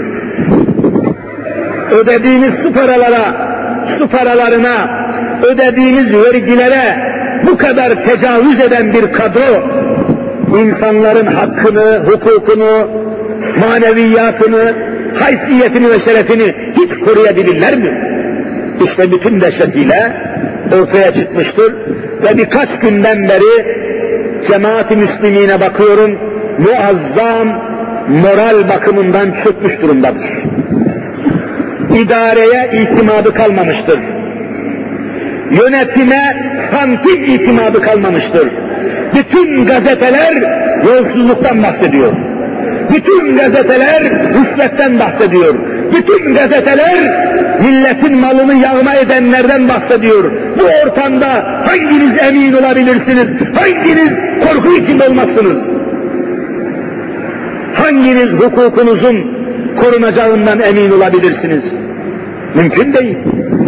Ödediğiniz su paralara, su paralarına, ödediğiniz vergilere bu kadar tecavüz eden bir kadro, insanların hakkını, hukukunu, maneviyatını, haysiyetini ve şerefini hiç koruyabilirler mi? İşte bütün dehşetiyle ortaya çıkmıştır ve birkaç günden beri cemaat-i müslimine bakıyorum, muazzam moral bakımından çökmüş durumdadır. İdareye itimadı kalmamıştır. Yönetime santim itimadı kalmamıştır. Bütün gazeteler yolsuzluktan bahsediyor. Bütün gazeteler rüşvetten bahsediyor. Bütün gazeteler milletin malını yağma edenlerden bahsediyor. Bu ortamda hanginiz emin olabilirsiniz? Hanginiz korku içinde olmazsınız? Hanginiz hukukunuzun korunacağından emin olabilirsiniz? Mümkün değil.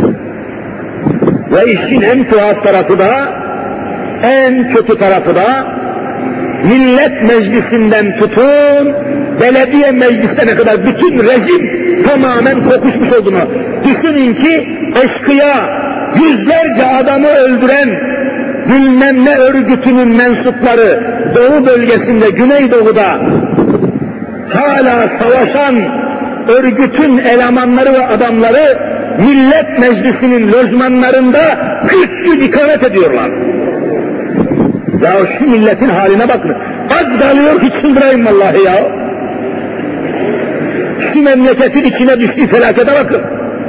Ve işin en tuhaf tarafı da, en kötü tarafı da, millet meclisinden tutun, belediye meclisine kadar bütün rejim tamamen kokuşmuş olduğunu. Düşünün ki eşkıya, yüzlerce adamı öldüren bilmem ne örgütünün mensupları Doğu bölgesinde, Güneydoğu'da hala savaşan örgütün elemanları ve adamları Millet Meclisi'nin lojmanlarında kırk gün ikamet ediyorlar. Ya şu milletin haline bakın. Az kalıyor ki çıldırayım vallahi ya. Şu memleketin içine düştüğü felakete bakın.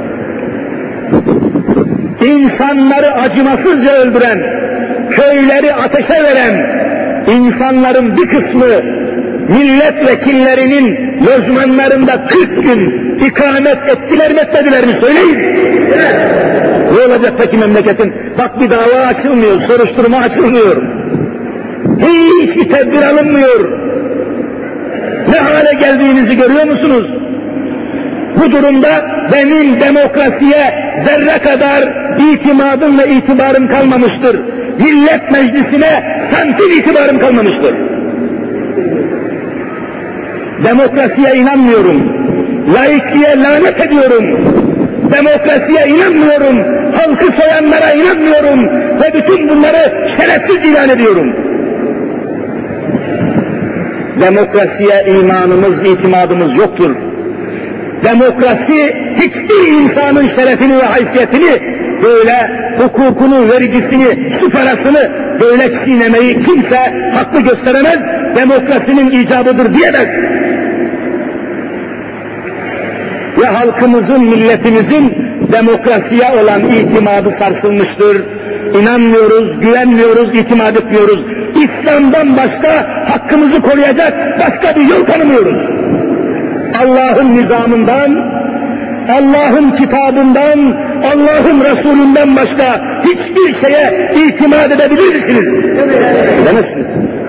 İnsanları acımasızca öldüren, köyleri ateşe veren, insanların bir kısmı milletvekillerinin lojmanlarında kırk gün ikamet ettiler mi etmediler mi söyleyin. Ne olacak peki memleketin? Bak bir dava açılmıyor, soruşturma açılmıyor. Hiçbir tedbir alınmıyor. Ne hale geldiğinizi görüyor musunuz? Bu durumda benim demokrasiye zerre kadar itimadım ve itibarım kalmamıştır. Millet Meclisi'ne santim itibarım kalmamıştır. Demokrasiye inanmıyorum. Laikliğe lanet ediyorum. Demokrasiye inanmıyorum. Halkı soyanlara inanmıyorum. Ve bütün bunları şerefsiz ilan ediyorum. Demokrasiye imanımız, itimadımız yoktur. Demokrasi hiçbir insanın şerefini ve haysiyetini, böyle hukukunu, vergisini, su parasını böyle çiğnemeyi kimse haklı gösteremez, demokrasinin icabıdır diyemez. Ve halkımızın, milletimizin demokrasiye olan itimadı sarsılmıştır. İnanmıyoruz, güvenmiyoruz, itimat etmiyoruz. İslam'dan başka hakkımızı koruyacak başka bir yol tanımıyoruz. Allah'ın nizamından, Allah'ın kitabından, Allah'ın Resulünden başka hiçbir şeye itimat edebilir misiniz? Edemezsiniz.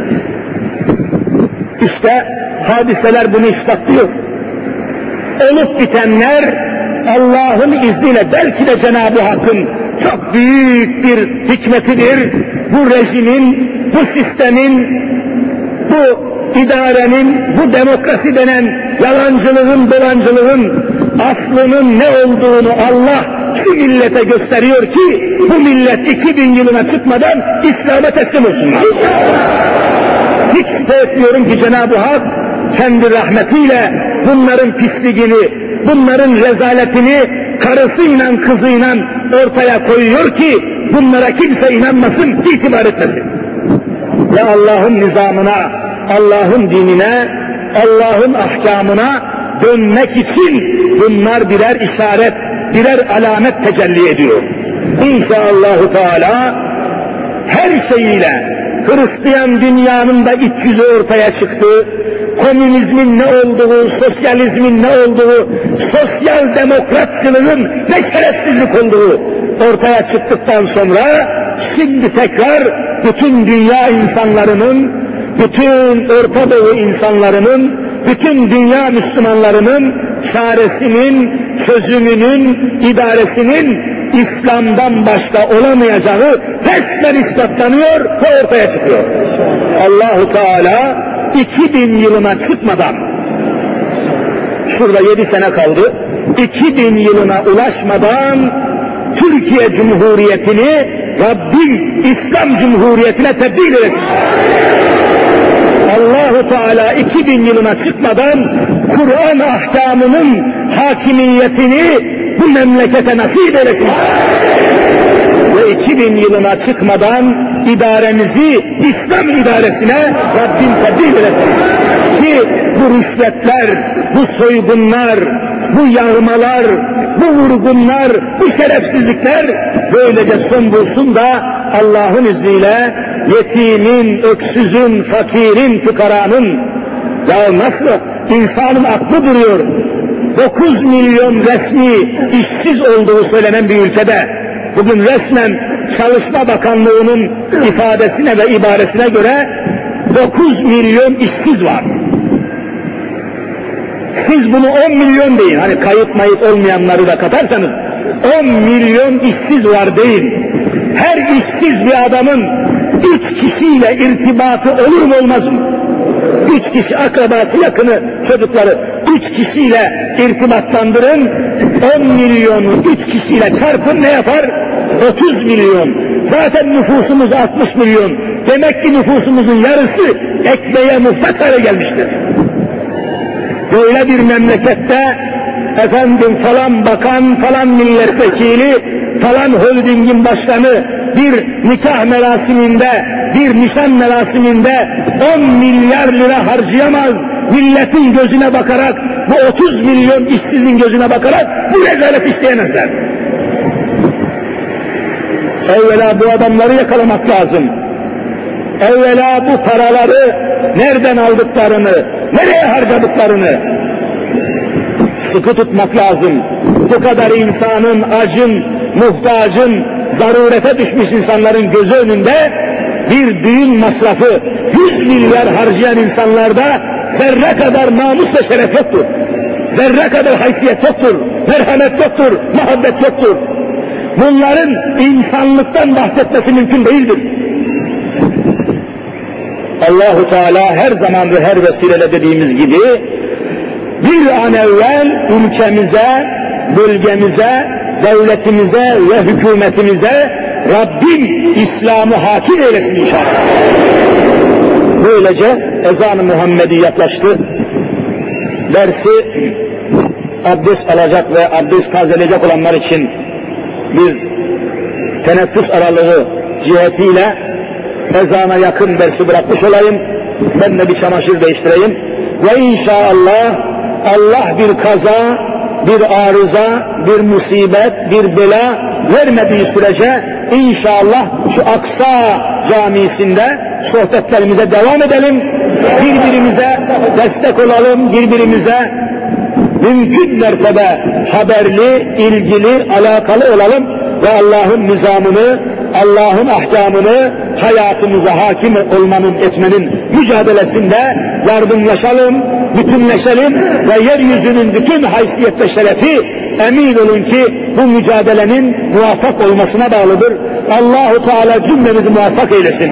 İşte hadiseler bunu ispatlıyor. Olup bitenler Allah'ın izniyle, belki de Cenab-ı Hakk'ın çok büyük bir hikmetidir. Bu rejimin, bu sistemin, bu idarenin, bu demokrasi denen yalancılığın, dolancılığın aslının ne olduğunu Allah şu millete gösteriyor ki bu millet iki bin yılına çıkmadan İslam'a teslim olsunlar. Hiç şüphe etmiyorum ki Cenab-ı Hak kendi rahmetiyle bunların pisliğini, bunların rezaletini karısıyla kızıyla ortaya koyuyor ki bunlara kimse inanmasın, itibar etmesin. Ve Allah'ın nizamına, Allah'ın dinine, Allah'ın ahkamına dönmek için bunlar birer işaret, birer alamet tecelli ediyor. İnşallahü Teala her şeyiyle Hristiyan dünyanın da iç yüzü ortaya çıktı. Komünizmin ne olduğu, sosyalizmin ne olduğu, sosyal demokratçılığın ne şerefsizlik olduğu ortaya çıktıktan sonra şimdi tekrar bütün dünya insanlarının, bütün Orta Doğu insanlarının, bütün dünya Müslümanlarının çaresinin, çözümünün, idaresinin İslam'dan başka olamayacağı resmen ispatlanıyor ve ortaya çıkıyor. Allahu Teala iki bin yılına çıkmadan, şurada yedi sene kaldı, iki bin yılına ulaşmadan Türkiye Cumhuriyeti'ni Rabbim İslam Cumhuriyeti'ne tebdil etsin. Allahu Teala iki bin yılına çıkmadan Kur'an ahkamının hakimiyetini bu memlekete nasip eylesin. Ve iki bin yılına çıkmadan idaremizi İslam idaresine Rabbim tebdil eylesin. Ki bu rüşvetler, bu soygunlar, bu yağmalar, bu vurgunlar, bu şerefsizlikler böylece son bulsun da Allah'ın izniyle yetimin, öksüzün, fakirin, fükaranın, ya nasıl insanın aklı duruyor, dokuz milyon resmi işsiz olduğu söylenen bir ülkede, bugün resmen Çalışma Bakanlığı'nın ifadesine ve ibaresine göre dokuz milyon işsiz var. Siz bunu on milyon deyin, hani kayıt mayıt olmayanları da katarsanız, on milyon işsiz var deyin. Her işsiz bir adamın üç kişiyle irtibatı olur mu olmaz mı? Üç kişi, akrabası, yakını, çocukları, üç kişiyle irtibatlandırın, on milyonu üç kişiyle çarpın, ne yapar? otuz milyon. Zaten nüfusumuz altmış milyon. Demek ki nüfusumuzun yarısı ekmeğe muhtaç hale gelmiştir. Böyle bir memlekette efendim falan bakan, falan milletvekili, falan holdingin başkanı bir nikah merasiminde, bir nişan merasiminde on milyar lira harcayamaz, milletin gözüne bakarak, bu otuz milyon işsizin gözüne bakarak bu rezalet isteyemezler. Evvela bu adamları yakalamak lazım. Evvela bu paraları nereden aldıklarını, nereye harcadıklarını sıkı tutmak lazım. Bu kadar insanın, acın, muhtacın, zarurete düşmüş insanların gözü önünde bir düğün masrafı yüz milyar harcayan insanlarda zerre kadar namus ve şeref yoktur. Zerre kadar haysiyet yoktur, merhamet yoktur, muhabbet yoktur. Bunların insanlıktan bahsetmesi mümkün değildir. Allahu Teala her zaman ve her vesileyle dediğimiz gibi bir an evvel ülkemize, bölgemize, devletimize ve hükümetimize Rabbim İslam'ı hakim eylesin inşallah. Böylece ezan-ı Muhammedi yaklaştı. Dersi abdest alacak ve abdest tazeleyecek olanlar için bir teneffüs aralığı cihetiyle ezana yakın dersi bırakmış olayım. Ben de bir çamaşır değiştireyim. Ve inşallah Allah bir kaza, bir arıza, bir musibet, bir bela vermediği sürece inşallah şu Aksa Camisi'nde sohbetlerimize devam edelim. Birbirimize destek olalım, birbirimize mümkün mertebe haberli, ilgili, alakalı olalım ve Allah'ın nizamını, Allah'ın ahkamını hayatımıza hakim olmanın, etmenin mücadelesinde yardımlaşalım, bütünleşelim ve yeryüzünün bütün haysiyet ve şerefi emin olun ki bu mücadelenin muvaffak olmasına bağlıdır. Allah-u Teala cümlemizi muvaffak eylesin.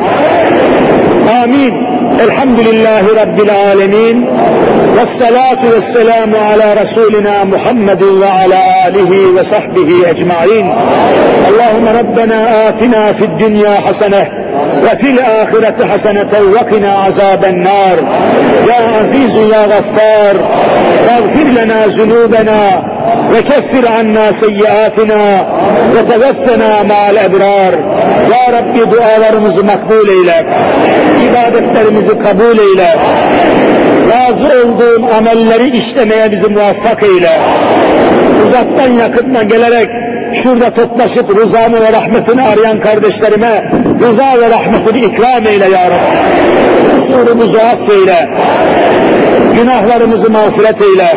Amin. Elhamdülillahi Rabbil alemin. Vessalatu vesselamu ala Resulina Muhammedin ve ala alihi ve sahbihi ecmain. Allahümme Rabbena atina fid dünya hasene ve fil ahireti haseneten ve qina azaben nar. Ya azizu ya gaffar, mağfir lena zunubena ve keffir anna seyyiatina ve teveffena ma'al ebrar. Ya Rabbi dualarımızı makbul eyle, ibadetlerimizi kabul eyle, razı olduğun amelleri işlemeye bizi muvaffak eyle. Uzaktan yakından gelerek şurada toplaşıp rızanı ve rahmetini arayan kardeşlerime rıza ve rahmetini ikram eyle ya Rabbi. Kusurumuzu affeyle, günahlarımızı mağfiret eyle.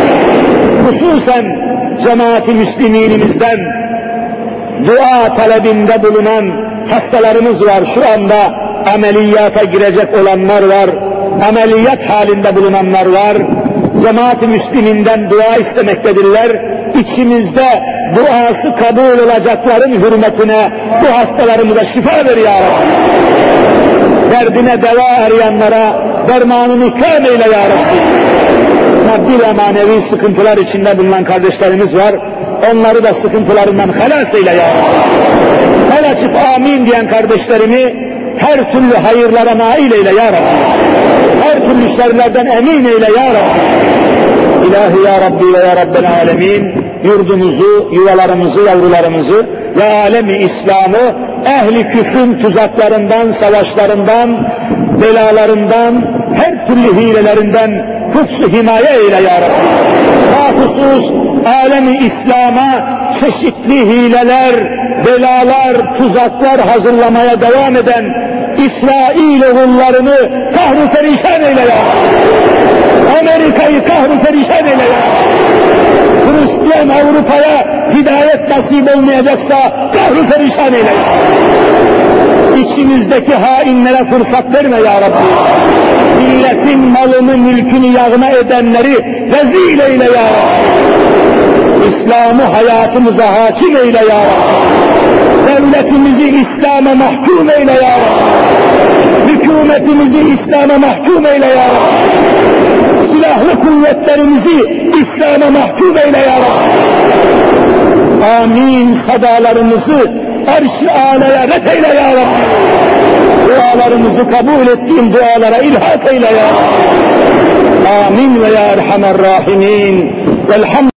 Hususen cemaat-i müsliminimizden dua talebinde bulunan hastalarımız var. Şu anda ameliyata girecek olanlar var. Ameliyat halinde bulunanlar var. Cemaat-i müsliminden dua istemektedirler. İçimizde duası kabul olacakların hürmetine bu hastalarımıza şifa ver ya Rabbi. Derdine deva arayanlara dermanını ikram eyle ya Rabbi. Maddi ve manevi sıkıntılar içinde bulunan kardeşlerimiz var. Onları da sıkıntılarından halas eyle ya Rabbi. El açıp amin diyen kardeşlerimi her türlü hayırlara nail eyle ya Rabbi. Her türlü şerlerden emin eyle ya Rabbi. İlahi ya Rabbi ve ya Rabbel alemin, yurdumuzu, yuvalarımızı, yavrularımızı ve alemi İslam'ı ehli küfrün tuzaklarından, savaşlarından, belalarından, her türlü hilelerinden kutsu himaye eyle ya Rabbi. Bahusus alemi İslam'a çeşitli hileler, belalar, tuzaklar hazırlamaya devam eden İsrail oğullarını kahru perişan eyle ya Rabbi. Amerika'yı kahru perişan eyle ya Rabbi. Hristiyan Avrupa'ya hidayet nasip olmayacaksa kahru perişan eyle ya Rabbi. İçimizdeki hainlere fırsat verme ya Rabbi. Milletin malını, mülkünü yağma edenleri rezil eyle ya Rabbi. İslam'ı hayatımıza hakim eyle ya Rabbi. Devletimizi İslam'a mahkum eyle ya Rabbi. Hükümetimizi İslam'a mahkum eyle ya Rabbi. Silahlı kuvvetlerimizi İslam'a mahkum eyle ya Rabbi. Amin sadalarımızı arş-ı alaya ret eyle ya Rabbi. Dualarımızı kabul ettiğin dualara ilhak eyle ya Rabbi. Amin ve ya Erhamer Rahimin. Velhamdülillah.